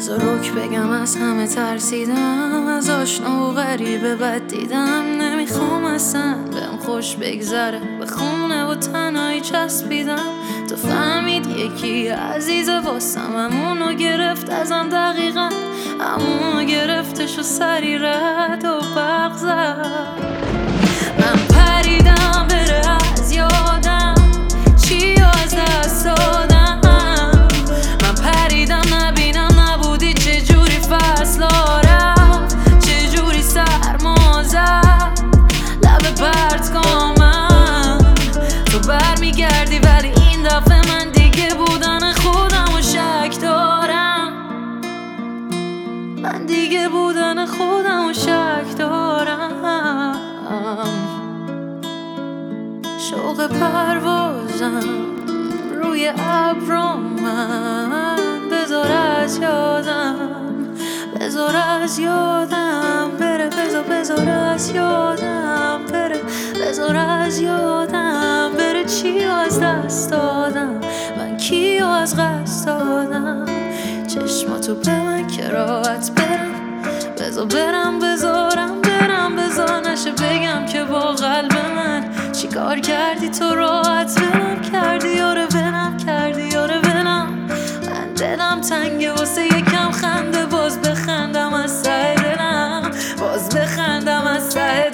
بذار رک بگم از همه ترسیدم، از آشنا و غریبه بد دیدم. نمیخوام اصلا بهم خوش بگذره، به خونه و تنهایی چسبیدم. تو فهمید یکی عزیزه واسم، همونو گرفت ازم دقیقا، همونو گرفتش و سری رد و برق زد. من پریدم بره از یادم، چی از دست دادم. من پریدم نبینم نبودی، چجوری فصلا رفت، چجوری سرما زد لب پرتگامم. تو برمیگردی ولی این دفعه من دیگه بودن خودم و شک دارم. من دیگه بودن خودم و شک دارم. شوق پروازم روی ابرام، من بذار از یادم، بذار از یادم بره، بذار از یادم بره، بذار از یادم بره. چی از دست دادم من، کیو از قصد دادم. چشماتو به من که راحت برم، بذار برم، بذارم برم، بذار نشه بگم که با قلب من چی کار کردی تو. راحت ولم کردی، یاره ولم کردی، یاره ولم. من دلم تنگه واسه یکم خنده، باز بخندم از ته دلم، باز بخندم از ته